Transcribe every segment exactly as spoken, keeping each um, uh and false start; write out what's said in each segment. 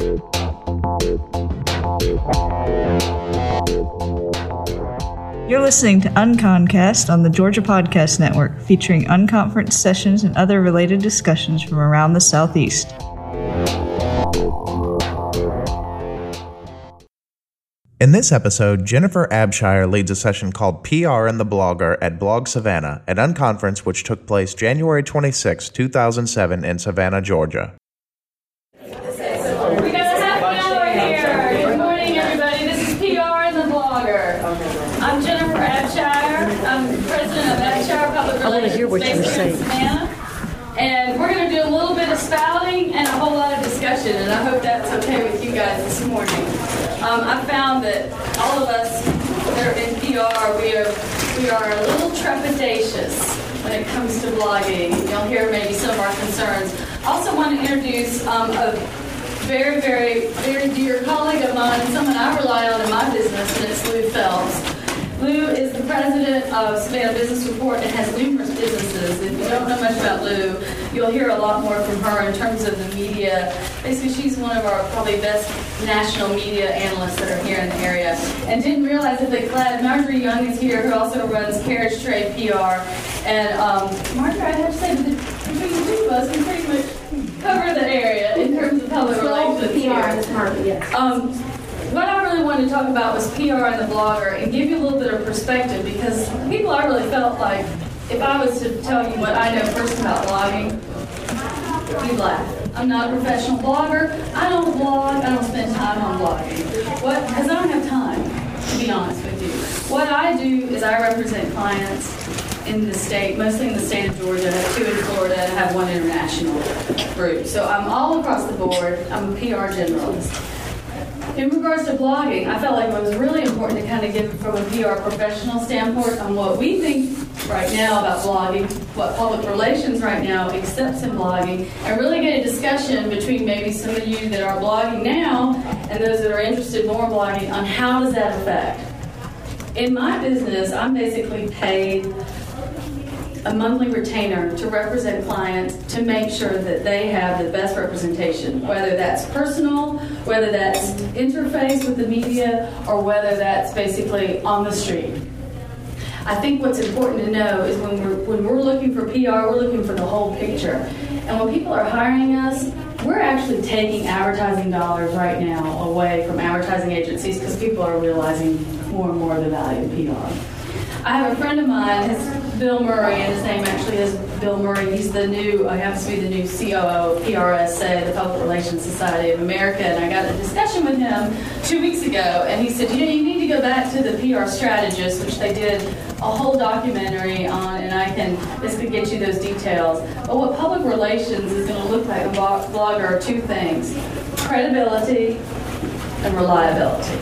You're listening to UnconCast on the Georgia Podcast Network, featuring unconference sessions and other related discussions from around the Southeast. In this episode, Jennifer Abshire leads a session called P R and the Blogger at Blog Savannah, an unconference which took place January twenty-sixth, two thousand seven in Savannah, Georgia. We got a half an hour here. Good morning, everybody. This is P R and the Blogger. I'm Jennifer Abshire. I'm president of Abshire Public Relations. I want to hear what you're saying. Savannah. And we're going to do a little bit of spouting and a whole lot of discussion, and I hope that's okay with you guys this morning. Um, I found that all of us that are in P R, we are we are a little trepidatious when it comes to blogging. You'll hear maybe some of our concerns. I also want to introduce um, a very, very, very dear colleague of mine, and someone I rely on in my business, and it's Lou Phelps. Lou is the president of Savannah Business Report and has numerous businesses. If you don't know much about Lou, you'll hear a lot more from her in terms of the media. Basically, she's one of our probably best national media analysts that are here in the area. And didn't realize that they glad Marjorie Young is here, who also runs Carriage Trade P R. And um, Marjorie, I have to say, that between the two of us, we pretty much cover the area in terms of public relations. P R in this market, yes. Um, What I really wanted to talk about was P R and the Blogger and give you a little bit of perspective, because people, I really felt like if I was to tell you what I know first about blogging, you'd laugh. I'm not a professional blogger. I don't blog. I don't spend time on blogging. What? Because I don't have time, to be honest with you. What I do is I represent clients in the state, mostly in the state of Georgia. I have two in Florida and I have one international group. So I'm all across the board. I'm a P R generalist. In regards to blogging, I felt like it was really important to kind of give from a P R professional standpoint on what we think right now about blogging, what public relations right now accepts in blogging, and really get a discussion between maybe some of you that are blogging now and those that are interested more in blogging on how does that affect. In my business, I'm basically paid a monthly retainer to represent clients to make sure that they have the best representation, whether that's personal, whether that's interface with the media, or whether that's basically on the street. I think what's important to know is when we're when we're looking for P R, we're looking for the whole picture. And when people are hiring us, we're actually taking advertising dollars right now away from advertising agencies because people are realizing more and more the value of P R. I have a friend of mine, his Bill Murray, and his name actually is Bill Murray. He's the new, I happens to be the new C O O of P R S A, the Public Relations Society of America, and I got a discussion with him two weeks ago, and he said, you know, you need to go back to the P R strategist, which they did a whole documentary on, and I can basically get you those details. But what public relations is going to look like a blogger are two things: credibility and reliability.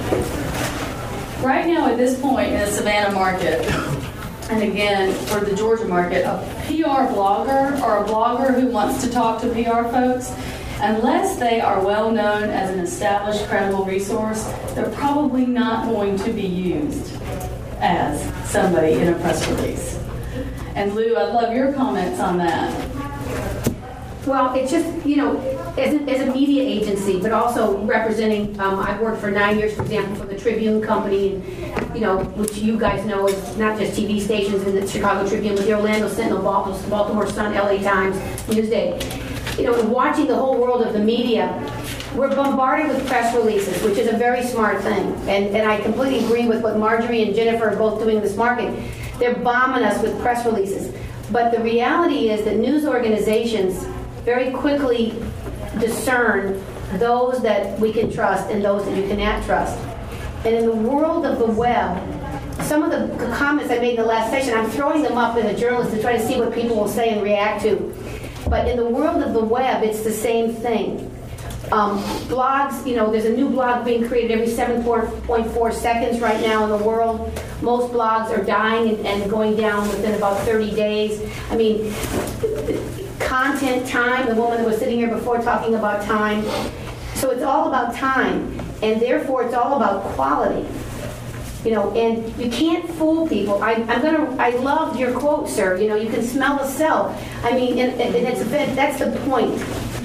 Right now, at this point in the Savannah market, and again, for the Georgia market, a P R blogger or a blogger who wants to talk to P R folks, unless they are well known as an established, credible resource, they're probably not going to be used as somebody in a press release. And Lou, I'd love your comments on that. Well, it's just, you know, as a, as a media agency, but also representing, um, I've worked for nine years, for example, for the Tribune Company, and, you know, which you guys know is not just T V stations in the Chicago Tribune, but the Orlando Sentinel, Baltimore Sun, L A Times, Newsday. You know, and watching the whole world of the media, we're bombarded with press releases, which is a very smart thing. And, and I completely agree with what Marjorie and Jennifer are both doing in this market. They're bombing us with press releases. But the reality is that news organizations very quickly discern those that we can trust and those that you cannot trust. And in the world of the web, some of the comments I made in the last session, I'm throwing them up as a journalist to try to see what people will say and react to. But in the world of the web, it's the same thing. Um, blogs, you know, there's a new blog being created every seven point four seconds right now in the world. Most blogs are dying and, and going down within about thirty days. I mean, content, time, the woman that was sitting here before talking about time. So it's all about time, and therefore it's all about quality. You know, and you can't fool people. I, I'm gonna. I loved your quote, sir. You know, you can smell the self. I mean, and, and it's that's the point.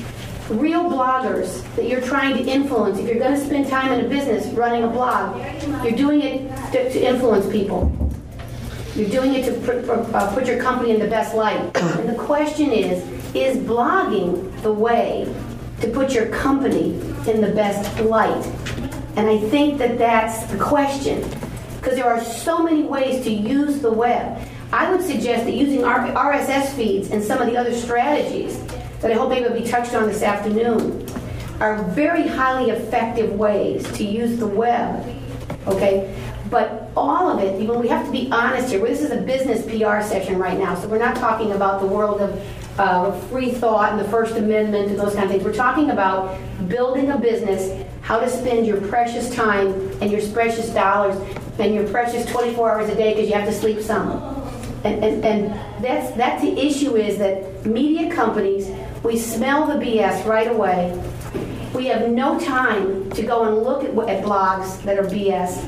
real bloggers that you're trying to influence. If you're going to spend time in a business running a blog, you're doing it to, to influence people. You're doing it to put, uh, put your company in the best light. And the question is, is blogging the way to put your company in the best light? And I think that that's the question, because there are so many ways to use the web. I would suggest that using R S S feeds and some of the other strategies that I hope maybe will be touched on this afternoon are very highly effective ways to use the web, okay? But all of it, even we have to be honest here. This is a business P R session right now, so we're not talking about the world of uh, free thought and the First Amendment and those kind of things. We're talking about building a business, how to spend your precious time and your precious dollars and your precious twenty-four hours a day because you have to sleep some. And, and, and that's, that's the issue, is that media companies, we smell the B S right away. We have no time to go and look at, at blogs that are B S.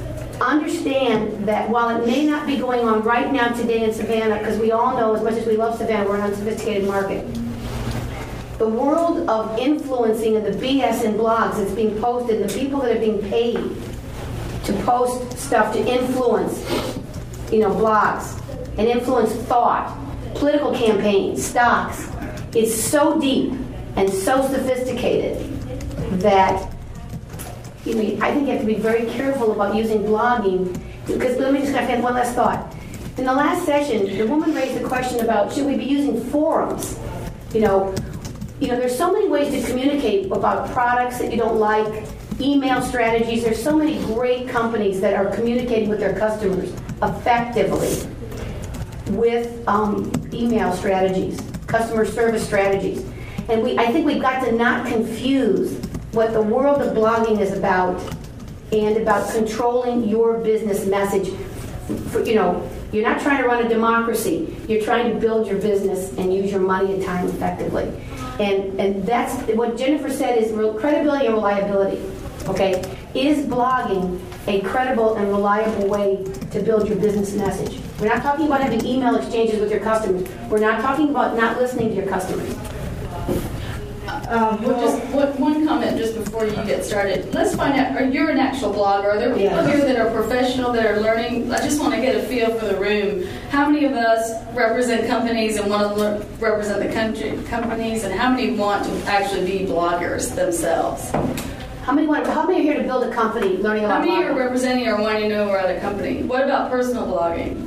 Understand that while it may not be going on right now today in Savannah, because we all know, as much as we love Savannah, we're an unsophisticated market. The world of influencing and the B S in blogs that's being posted, and the people that are being paid to post stuff to influence, you know, blogs and influence thought, political campaigns, stocks, is so deep and so sophisticated that, you know, I think you have to be very careful about using blogging. Because let me just have one last thought. In the last session, the woman raised the question about, should we be using forums? You know, you know, there's so many ways to communicate about products that you don't like, email strategies. There's so many great companies that are communicating with their customers effectively with um, email strategies, customer service strategies. And we, I think we've got to not confuse what the world of blogging is about and about controlling your business message. For, you know, you're not trying to run a democracy. You're trying to build your business and use your money and time effectively. And and that's what Jennifer said is credibility and reliability. Okay, is blogging a credible and reliable way to build your business message? We're not talking about having email exchanges with your customers. We're not talking about not listening to your customers. Um, well, just one, one comment just before you get started. Let's find out, are you an actual blogger? Are there people Yes. here that are professional, that are learning? I just want to get a feel for the room. How many of us represent companies and want to learn, represent the country companies, and how many want to actually be bloggers themselves? How many want? How many are here to build a company, learning How about many blogging? are representing or wanting to know about a company? What about personal blogging?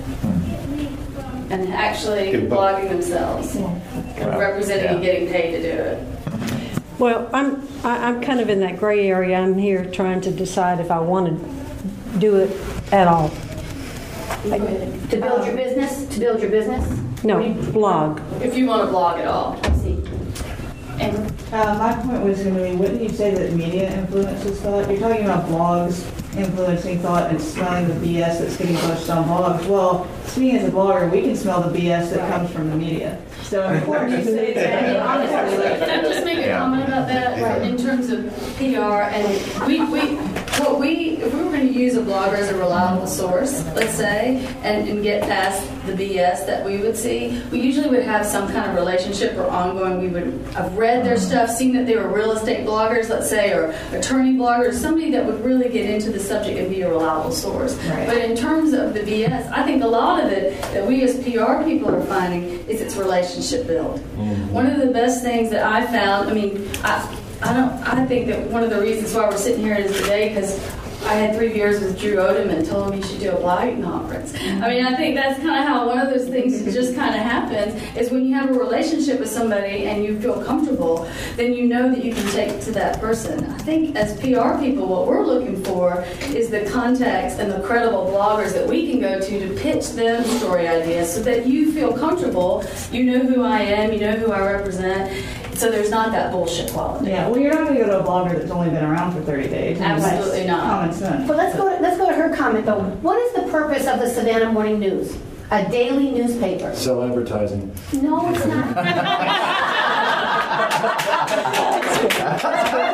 And actually blogging themselves, and representing and getting paid to do it. Well, I'm I, I'm kind of in that gray area. I'm here trying to decide if I want to do it at all. To build your business? To build your business? No, blog. If you want to blog at all. I see. And Uh, my point was going to be, wouldn't you say that media influences thought? You're talking about blogs influencing thought and smelling the B S that's getting posted on blogs. Well, speaking as a blogger, we can smell the B S that comes from the media. So important you say that. Can I just make a Yeah. comment about that? Yeah. In terms of P R, and we, we, what we, if we were going to use a blogger as a reliable source, let's say, and, and get past the B S that we would see, we usually would have some kind of relationship or ongoing. We would have read their stuff, seen that they were real estate bloggers, let's say, or attorney bloggers, somebody that would really get into the subject and be a reliable source. Right. But in terms of the B S, I think a lot of it that we as P R people are finding is its relationship build. Mm-hmm. One of the best things that I found, I mean, I, I don't, I think that one of the reasons why we're sitting here is today because I had three beers with Drew Odom and told him he should do a blogging conference. I mean, I think that's kind of how one of those things just kind of happens, is when you have a relationship with somebody and you feel comfortable, then you know that you can take it to that person. I think as P R people, what we're looking for is the contacts and the credible bloggers that we can go to to pitch them story ideas so that you feel comfortable, you know who I am, you know who I represent, so there's not that bullshit quality. Yeah, well, you're not going to go to a blogger that's only been around for thirty days. I mean, Absolutely that's not. Common sense. But let's go. Let's go to her comment though. What is the purpose of the Savannah Morning News? A daily newspaper. Sell advertising. No, it's not.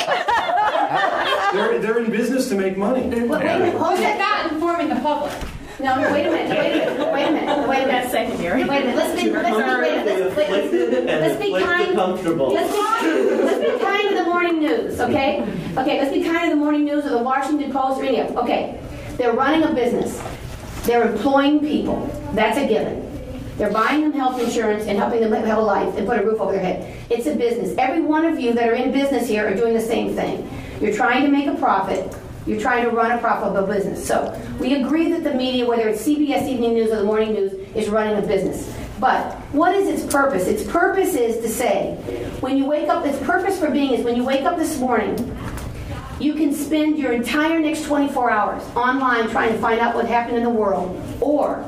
They're, they're in business to make money. Wait, wait, hold Is it it. not informing the public? No, no, wait a minute, wait a minute, wait a minute, wait a minute. Secondary. Wait a minute, let's be, let's be, wait a minute, let's, let's, let's be kind. comfortable. Let's be, let's be kind to the morning news, okay? Okay, let's be kind to the morning news or the Washington Post or any of them. Okay, they're running a business. They're employing people. That's a given. They're buying them health insurance and helping them have a life and put a roof over their head. It's a business. Every one of you that are in business here are doing the same thing. You're trying to make a profit. You're trying to run a profitable business. So we agree that the media, whether it's C B S Evening News or the Morning News, is running a business. But what is its purpose? Its purpose is to say, when you wake up, its purpose for being is when you wake up this morning, you can spend your entire next twenty-four hours online trying to find out what happened in the world, or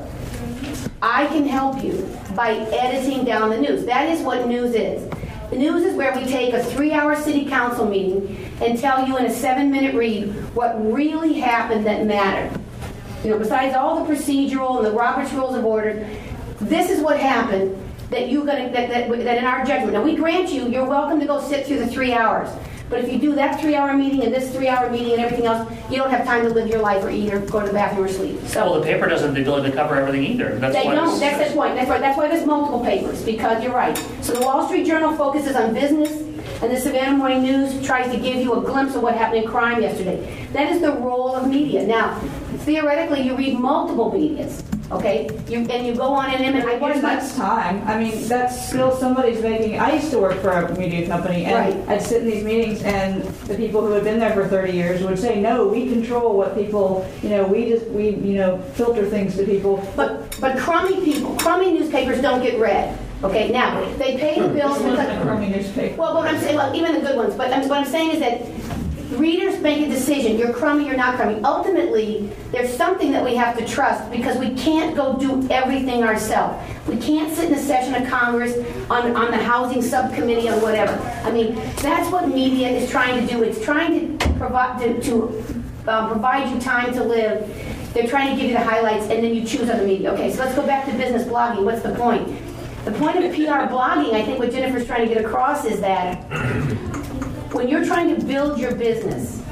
I can help you by editing down the news. That is what news is. The news is where we take a three-hour city council meeting and tell you in a seven-minute read what really happened that mattered. You know, besides all the procedural and the Robert's Rules of Order, this is what happened that you gonna that, that that in our judgment. Now we grant you, you're welcome to go sit through the three hours. But if you do that three-hour meeting and this three-hour meeting and everything else, you don't have time to live your life or eat or go to the bathroom or sleep. So well, the paper doesn't have the ability to cover everything either. That's they why don't. it's, That's the point. That's right. That's why there's multiple papers, because you're right. So the Wall Street Journal focuses on business, and the Savannah Morning News tries to give you a glimpse of what happened in crime yesterday. That is the role of media. Now, theoretically, you read multiple medias. Okay, you, and you go on in them, and I What is that's time? I mean, that's still somebody's making. I used to work for a media company, and Right. I'd sit in these meetings, and the people who had been there for thirty years would say, "No, we control what people. You know, we just we you know filter things to people." But but crummy people, crummy newspapers don't get read. Okay, now they pay the bills. This wasn't a Because, crummy newspaper. well, what I'm saying, well, even the good ones. But I'm, what I'm saying is that readers make a decision. You're crummy, you're not crummy. Ultimately, there's something that we have to trust, because we can't go do everything ourselves. We can't sit in a session of Congress on, on the housing subcommittee or whatever. I mean, that's what media is trying to do. It's trying to provide to, to uh, provide you time to live. They're trying to give you the highlights, and then you choose other media. Okay, so let's go back to business blogging. What's the point? The point of P R blogging, I think what Jennifer's trying to get across is that when you're trying to build your business,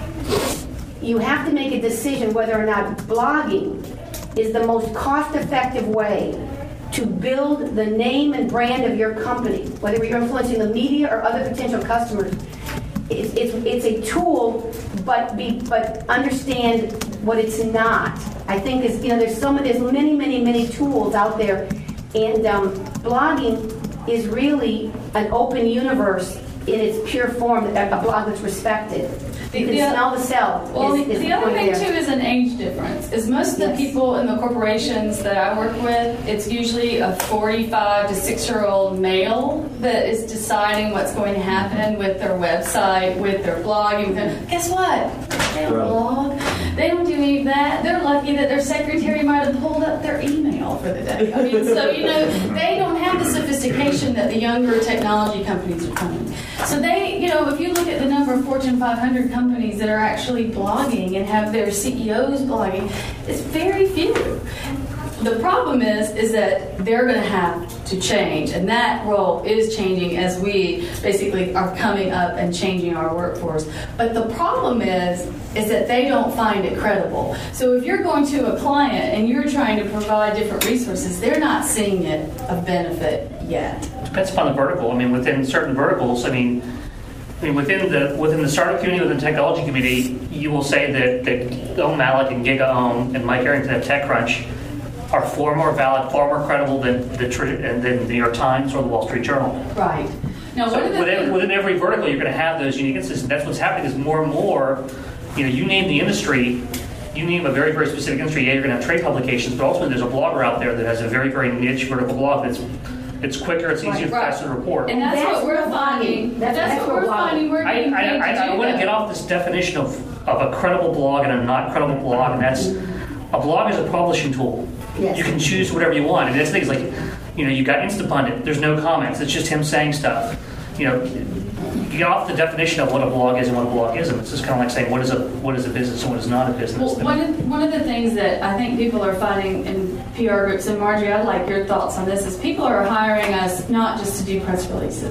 you have to make a decision whether or not blogging is the most cost-effective way to build the name and brand of your company, whether you're influencing the media or other potential customers. It's, it's, it's a tool, but be, but understand what it's not. I think is you know there's so many there's many many many tools out there, and um, blogging is really an open universe in its pure form, a blog that's respected. You can The- smell the cell. Well, is, the, is the the other point thing there. too is an age difference. Is most of the Yes. people in the corporations that I work with, it's usually a forty-five to six-year-old male that is deciding what's going to happen with their website, with their blogging. Guess what? They don't blog. They don't do any of that. They're lucky that their secretary might have pulled up their email for the day. I mean, so you know, they don't have the sophistication that the younger technology companies are coming. So they, you know, if you look at the number of Fortune five hundred companies that are actually blogging and have their C E Os blogging, it's very few. The problem is, is that they're going to have to change, and that role is changing as we basically are coming up and changing our workforce. But the problem is, is that they don't find it credible. So if you're going to a client and you're trying to provide different resources, they're not seeing it of benefit yet. depends upon the vertical. I mean, within certain verticals, I mean, I mean, within the within the startup community, within the technology community, you will say that that Ohm Malik and GigaOM and Mike Arrington at TechCrunch are far more valid, far more credible than the than the New York Times or the Wall Street Journal. Right. Now, So one of the within, things- within every vertical, you're going to have those unique instances. That's what's happening. Is more and more, you know, you name the industry, you name a very very specific industry. Yeah, you're going to have trade publications, but ultimately there's a blogger out there that has a very very niche vertical blog that's it's quicker, it's easier, Right. faster to report. And that's, That's what we're what finding. blogging- That's, that's- that's what what we're blogging- finding. We're I, getting I, paid to I, I do want to that. get off this definition of, of a credible blog and a not credible blog, and that's a blog is a publishing tool. Yes. You can choose whatever you want, and that's the thing is like, you know, you got Instapundit. There's no comments. It's just him saying stuff. You know, you get off the definition of what a blog is and what a blog isn't. It's just kind of like saying what is a what is a business and what is not a business. Well, one of, one of the things that I think people are finding in P R groups, and Margie, I'd like your thoughts on this, is people are hiring us not just to do press releases.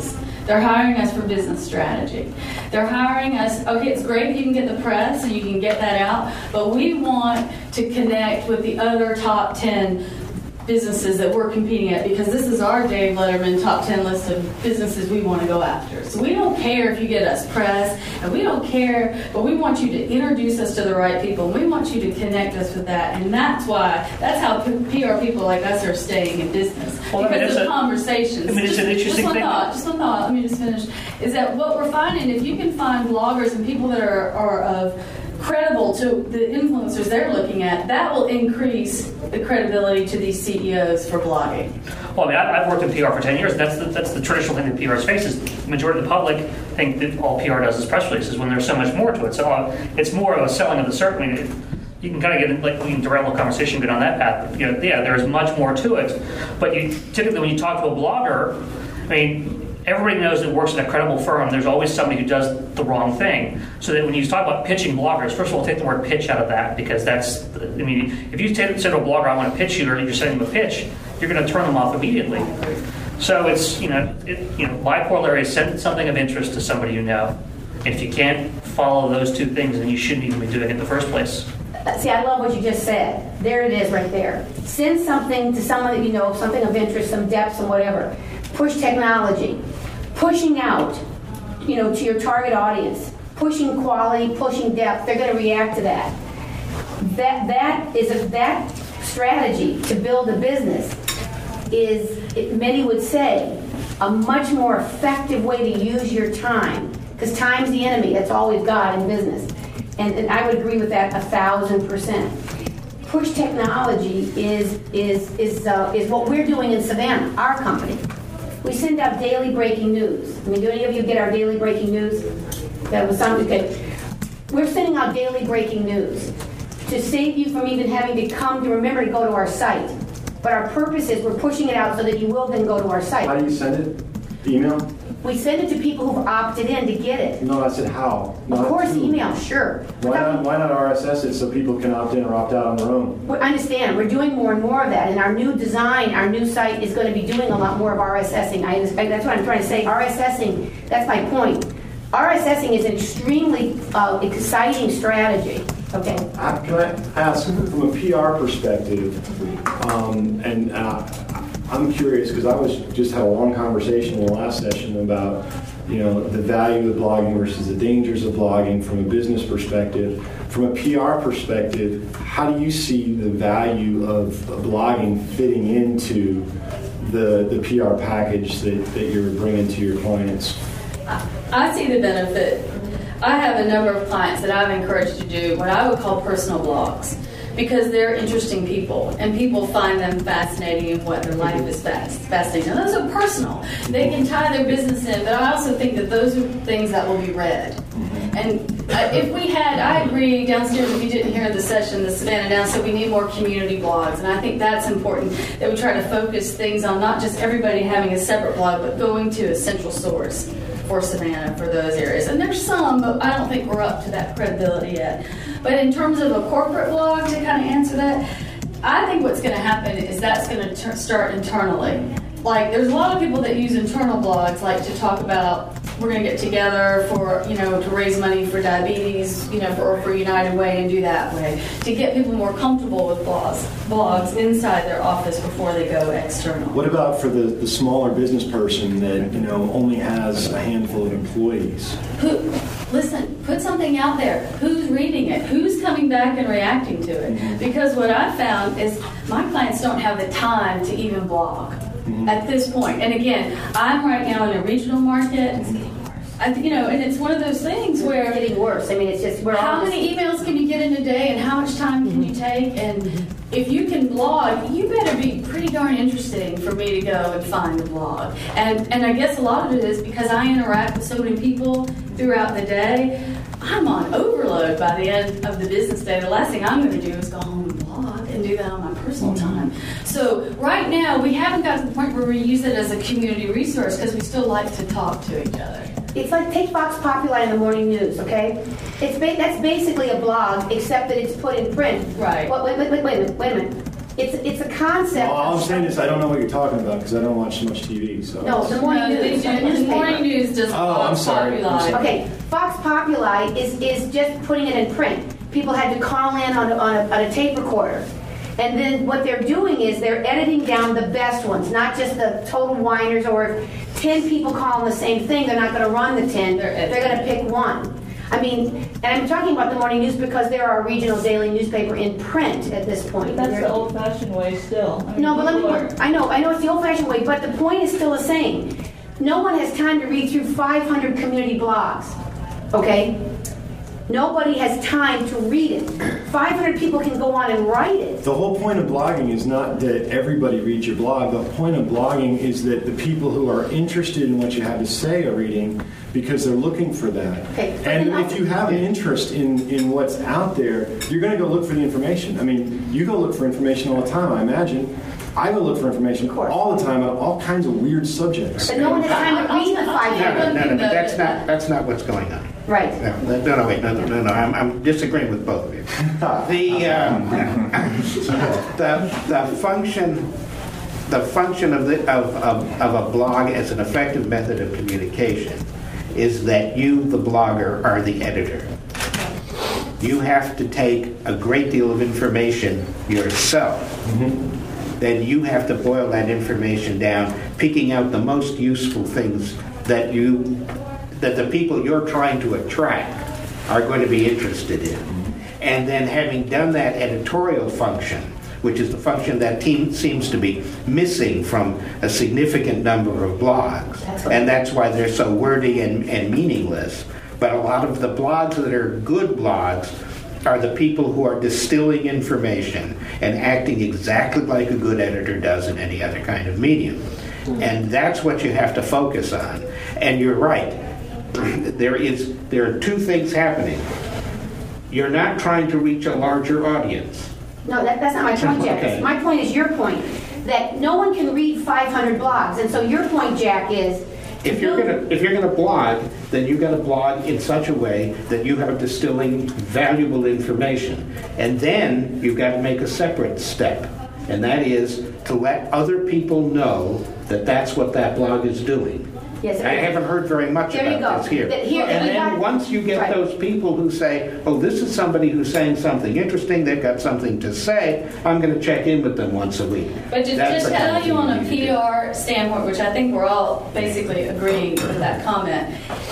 They're hiring us for business strategy. They're hiring us, okay, it's great if you can get the press and you can get that out, but we want to connect with the other top ten businesses that we're competing at, because this is our Dave Letterman top ten list of businesses we want to go after. So we don't care if you get us press, and we don't care, but we want you to introduce us to the right people, and we want you to connect us with that. And that's why, that's how P R people like us are staying in business. Well, I mean, because of a, conversations. I mean, it's just, an interesting just one thing. thought, just one thought, let me just finish, is that what we're finding, if you can find bloggers and people that are, are of credible to the influencers they're looking at, that will increase the credibility to these C E Os for blogging. Well, I mean, I- I've worked in P R for ten years. That's the, that's the traditional thing that P R faces. The majority of the public think that all P R does is press releases when there's so much more to it. So uh, it's more of a selling of the certain. I mean, it, you can kind of get, like, we can derail the conversation, get on that path. But, you know, yeah, there's much more to it. But you typically, when you talk to a blogger, I mean, everybody knows that works in a credible firm, there's always somebody who does the wrong thing. So that when you talk about pitching bloggers, first of all, take the word pitch out of that, because that's, I mean, if you say to a blogger, I want to pitch you, or you're sending them a pitch, you're going to turn them off immediately. So it's, you know, it, you know, my corollary is send something of interest to somebody you know. And if you can't follow those two things, then you shouldn't even be doing it in the first place. See, I love what you just said. There it is right there. Send something to someone that you know, something of interest, some depth, some whatever. Push technology. Pushing out, you know, to your target audience. Pushing quality, pushing depth. They're going to react to that. That that is a, that strategy to build a business is, it, many would say, a much more effective way to use your time. Because time's the enemy. That's all we've got in business. And, and I would agree with that a thousand percent. Push technology is is is uh, is what we're doing in Savannah, our company. We send out daily breaking news. I mean, do any of you get our daily breaking news? That was something. Okay. We're sending out daily breaking news to save you from even having to come to remember to go to our site. But our purpose is we're pushing it out so that you will then go to our site. How do you send it? Email? We send it to people who've opted in to get it. No, I said how. Of Not course, who. email, sure. Why not, why not R S S it so people can opt in or opt out on their own? I understand. We're doing more and more of that. And our new design, our new site is going to be doing a lot more of RSSing. I, that's what I'm trying to say. RSSing, that's my point. RSSing is an extremely uh, exciting strategy. Okay. I, can I ask, from a P R perspective, um, and uh, I'm curious because I was just had a long conversation in the last session about, you know, the value of blogging versus the dangers of blogging from a business perspective. From a P R perspective, how do you see the value of blogging fitting into the the P R package that, that you're bringing to your clients? I see the benefit. I have a number of clients that I've encouraged to do what I would call personal blogs, because they're interesting people and people find them fascinating and what their life is fast, fascinating. Now, those are personal. They can tie their business in, but I also think that those are things that will be read. And uh, if we had, I agree, downstairs, if you didn't hear the session, the Savannah Now, so we need more community blogs. And I think that's important, that we try to focus things on not just everybody having a separate blog, but going to a central source for Savannah, for those areas. And there's some, but I don't think we're up to that credibility yet. But in terms of a corporate blog, to kind of answer that, I think what's going to happen is that's going to ter- start internally. Like, there's a lot of people that use internal blogs, like to talk about, we're going to get together for, you know, to raise money for diabetes, you know, for, for United Way and do that way. To get people more comfortable with blogs, blogs inside their office before they go external. What about for the, the smaller business person that, you know, only has a handful of employees? Who, listen, put something out there. Who's reading it? Who's coming back and reacting to it? Because what I've found is my clients don't have the time to even blog mm-hmm. at this point. And again, I'm right now in a regional market. It's getting worse. I, you know, and it's one of those things where it's getting worse. I mean, it's just we're how all many emails can you get in a day, and how much time can you take? And if you can blog, you better be pretty darn interesting for me to go and find a blog. And and I guess a lot of it is because I interact with so many people throughout the day. I'm on overload by the end of the business day. The last thing I'm going to do is go home and blog and do that on my personal time. So right now, we haven't got to the point where we use it as a community resource because we still like to talk to each other. It's like take Vox Populi in the morning news, okay? It's ba- that's basically a blog, except that it's put in print. Right. Well, wait, wait, wait, wait a minute, wait a minute. it's it's a concept. Well, all I'm of- saying is I don't know what you're talking about because I don't watch much T V. So No, the morning No, they news, do- the the newspaper. morning news does Oh, I'm Vox sorry. I'm Populi. sorry. Okay, Vox Populi is, is just putting it in print. People had to call in on a, on, a, on a tape recorder. And then what they're doing is they're editing down the best ones, not just the total whiners, or if ten people call the same thing, they're not going to run the ten, They're they're going to pick one. I mean, and I'm talking about the morning news because they're our regional daily newspaper in print at this point. That's They're- the old-fashioned way still. I mean, No, but let me, people are- I know, I know it's the old-fashioned way, but the point is still the same. No one has time to read through five hundred community blogs, okay? Nobody has time to read it. five hundred people can go on and write it. the whole point of blogging is not that everybody reads your blog. The point of blogging is that the people who are interested in what you have to say are reading because they're looking for that. Okay, but And then if you have an interest in, in what's out there, you're going to go look for the information. I mean, you go look for information all the time, I imagine. I go look for information course. all the time on all kinds of weird subjects. But no one has time to read the five Yeah. hundred. No, no, no, but that's not, that's not what's going on. Right. No, no, no, wait, no, no, no, no, I'm, I'm disagreeing with both of you. The, um, the, the function, the function of, the, of, of, of a blog as an effective method of communication is that you, the blogger, are the editor. You have to take a great deal of information yourself. Then you have to boil that information down, picking out the most useful things that you, that the people you're trying to attract are going to be interested in. And then having done that editorial function, which is the function that team seems to be missing from a significant number of blogs, That's what- and that's why they're so wordy and, and meaningless. But a lot of the blogs that are good blogs are the people who are distilling information and acting exactly like a good editor does in any other kind of medium. And that's what you have to focus on. And you're right. There is there are two things happening. You're not trying to reach a larger audience. No, that, that's not my point, Jack. Okay. My point is your point, that no one can read five hundred blogs. And so your point, Jack, is... If you're gonna if you're gonna blog, then you've got to blog in such a way that you are distilling valuable information, and then you've got to make a separate step, and that is to let other people know that that's what that blog is doing. Yes, I haven't heard very much There you about go. this here. That here- and we then got- once you get right. those people who say, "Oh, this is somebody who's saying something interesting. They've got something to say. I'm going to check in with them once a week." But to That's just the kind tell of you thing on a need to do. P R standpoint, which I think we're all basically agreeing with that comment,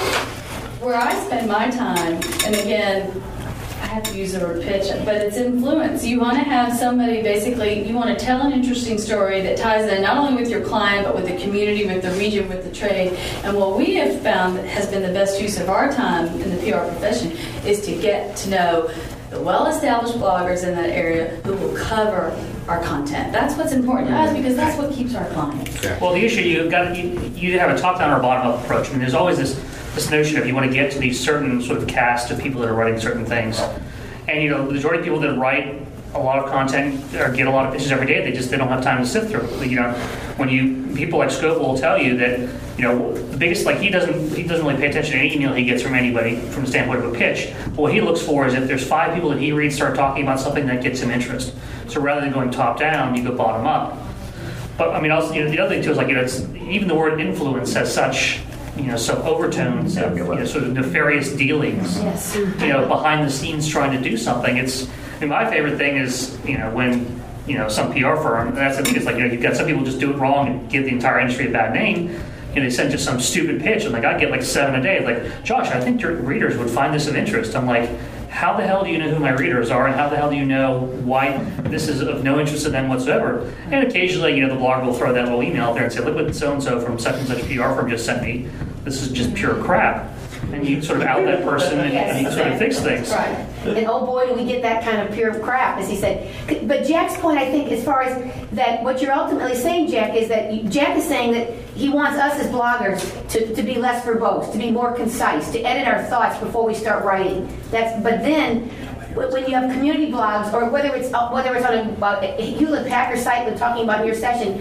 where I spend my time, and again, I have to use the word pitch, but it's influence. You want to have somebody, basically, you want to tell an interesting story that ties in not only with your client, but with the community, with the region, with the trade. And what we have found that has been the best use of our time in the P R profession is to get to know the well-established bloggers in that area who will cover our content. That's what's important to us because that's what keeps our clients. Well, the issue you've got you, you have a top-down or bottom-up approach. I mean, there's always this this notion of you want to get to these certain sort of cast of people that are writing certain things, and you know the majority of people that write a lot of content or get a lot of pitches every day, they just they don't have time to sift through. You know, when you people like Scope will tell you that you know the biggest like he doesn't he doesn't really pay attention to any email he gets from anybody from the standpoint of a pitch. But what he looks for is if there's five people that he reads start talking about something that gets him interest. So rather than going top down, you go bottom up. But I mean, also you know the other thing too is like you know it's, even the word influence has such you know some overtones of you know, sort of nefarious dealings. Yes. You know, behind the scenes trying to do something. It's I mean, my favorite thing is you know when you know some P R firm. And that's the thing. It's like you know you've got some people just do it wrong and give the entire industry a bad name. You know, they send just some stupid pitch and like I get like seven a day. Like Josh, I think your readers would find this of interest. I'm like, how the hell do you know who my readers are, and how the hell do you know why this is of no interest to them whatsoever? And occasionally, you know, the blog will throw that little email out there and say, look what so and so from such and such P R firm just sent me. This is just pure crap. And you sort of out that person and, Yes. and you sort of fix things. Right. And oh boy, do we get that kind of pure crap, as he said. But Jack's point, I think, as far as that, what you're ultimately saying, Jack, is that you, Jack is saying that he wants us as bloggers to, to be less verbose, to be more concise, to edit our thoughts before we start writing. That's. But then, when you have community blogs, or whether it's whether it's on a, a Hewlett Packard site we're talking about in your session,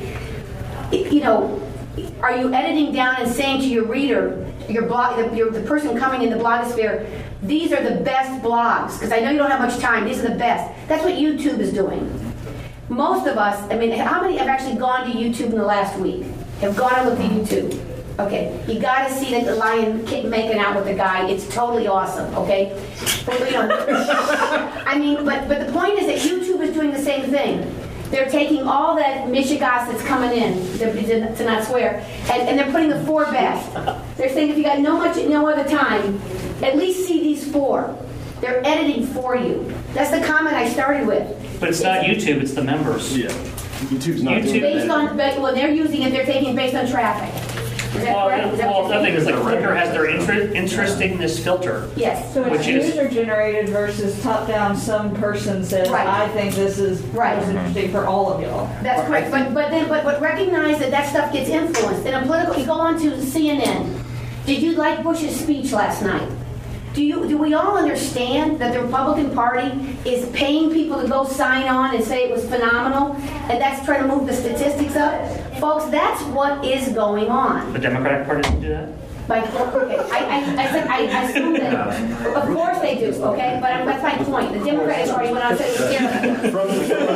you know, are you editing down and saying to your reader, your blog, the, your, the person coming in the blogosphere, these are the best blogs, because I know you don't have much time, these are the best. That's what YouTube is doing. most of us, I mean, how many have actually gone to YouTube in the last week? Have gone and looked at YouTube? Okay, you got to see the lion kid making out with the guy. It's totally awesome. Okay, but, you know, I mean, but but the point is that YouTube is doing the same thing. They're taking all that Michigas that's coming in, to, to not swear, and, and they're putting the four best. They're saying if you got no much, no other time, at least see these four. They're editing for you. That's the comment I started with. But it's, it's not YouTube; it's the members. Yeah, YouTube's not YouTube, doing based that. on well, they're using it. They're taking it based on traffic. Is that Well, correct? Is that well what the you're thing is, saying? like, Flickr has their inter- interestingness filter. Yes. So it's Which is- user-generated versus top-down, some person says, Right. I think this is Right. most interesting for all of y'all. That's correct. But but then but, but recognize that that stuff gets influenced. In a political, you go on to C N N. Did you like Bush's speech last night? Do you do we all understand that the Republican Party is paying people to go sign on and say it was phenomenal, and that's trying to move the statistics up? Folks, that's what is going on. The Democratic Party didn't do that. Like, okay, I, I, I said, I, I assume that, of course they do, okay? But that's my point. The Democratic Party went on and said it was scared. From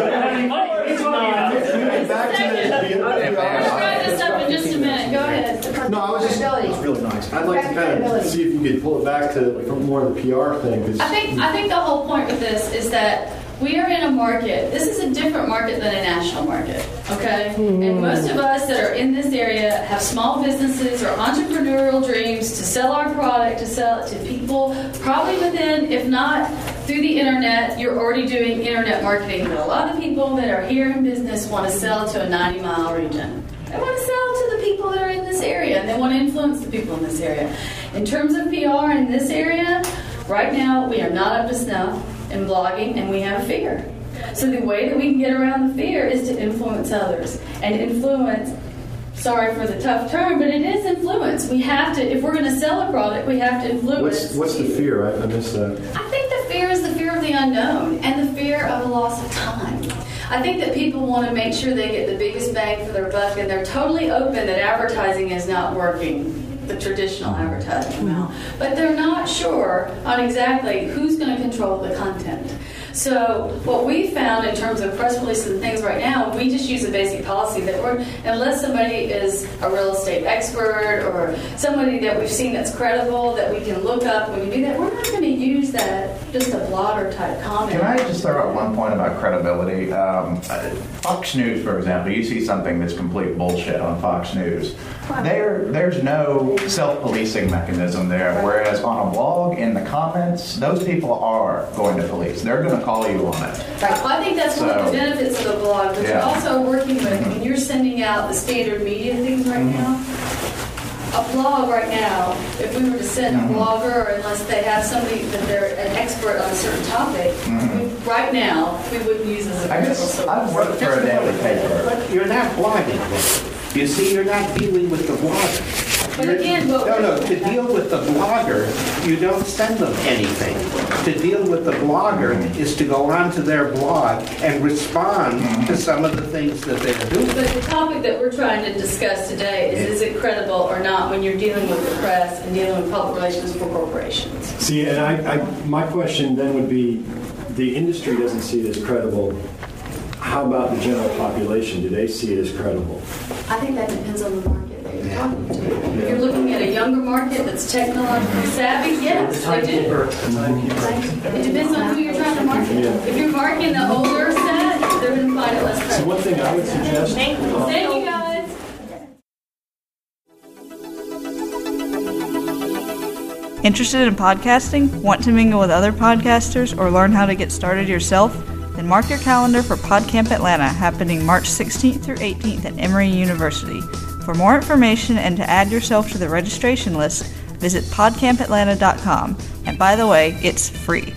back to the, We're wrap this up in just a minute. Go ahead. No, I was just, it's really nice. I'd like to kind of see if you could pull it back to from more of the P R thing. 'Cause I think I think the whole point with this is that we are in a market. This is a different market than a national market, okay? And most of us that are in this area have small businesses or entrepreneurial dreams to sell our product, to sell it to people, probably within, if not through the internet, you're already doing internet marketing. But a lot of people that are here in business want to sell to a ninety mile region. They want to sell to the people that are in this area, and they want to influence the people in this area. In terms of P R in this area, right now we are not up to snuff in blogging, and we have a fear. So the way that we can get around the fear is to influence others. And influence, sorry for the tough term, but it is influence. We have to, if we're going to sell a product, we have to influence. what's what's the fear? I, I missed that. I think the fear is the fear of the unknown and the fear of a loss of time. I think that people want to make sure they get the biggest bang for their buck, and they're totally open that advertising is not working, the traditional advertising amount. But they're not sure on exactly who's going to control the content. So what we found in terms of press releases and things right now, we just use a basic policy that we're, unless somebody is a real estate expert or somebody that we've seen that's credible, that we can look up when you do that, we're not going to use that, just a blogger type comment. Can I just throw out one point about credibility? Um, Fox News, for example, you see something that's complete bullshit on Fox News. There, there's no self-policing mechanism there, whereas on a blog, in the comments, those people are going to police. They're going to call you on it. Right. Well, I think that's one of the So- benefits of the blog, but Yeah. you're also working with, when you're sending out the standard media things right now, a blog right now, if we were to send a blogger, unless they have somebody that they're an expert on a certain topic, we, right now, we wouldn't use as a I critical guess source. I've worked for a daily paper. But you're not blogging. You see, you're not dealing with the blogger. But You're- again, but- no, no. To deal with the blogger, you don't send them anything. To deal with the blogger is to go onto their blog and respond to some of the things that they're doing. But the topic that we're trying to discuss today is, is it credible or not when you're dealing with the press and dealing with public relations for corporations? See, and I, I, my question then would be, the industry doesn't see it as credible. How about the general population? Do they see it as credible? I think that depends on the market that you're talking to. If you're looking at a younger market that's technologically savvy, yes, they do. It depends on who you're trying to market. If you're marketing the older set, they're going to find it less So credible. one thing I would suggest. Thank you, guys. Interested in podcasting? Want to mingle with other podcasters or learn how to get started yourself? Then mark your calendar for PodCamp Atlanta, happening March sixteenth through eighteenth at Emory University. For more information and to add yourself to the registration list, visit podcamp atlanta dot com. And by the way, it's free.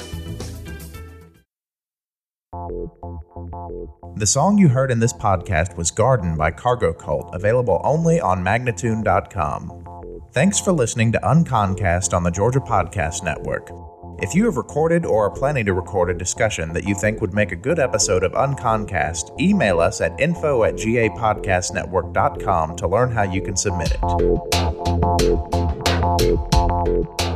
The song you heard in this podcast was Garden by Cargo Cult, available only on magnatune dot com. Thanks for listening to Unconcast on the Georgia Podcast Network. If you have recorded or are planning to record a discussion that you think would make a good episode of Unconcast, email us at info at g a podcast network dot com to learn how you can submit it.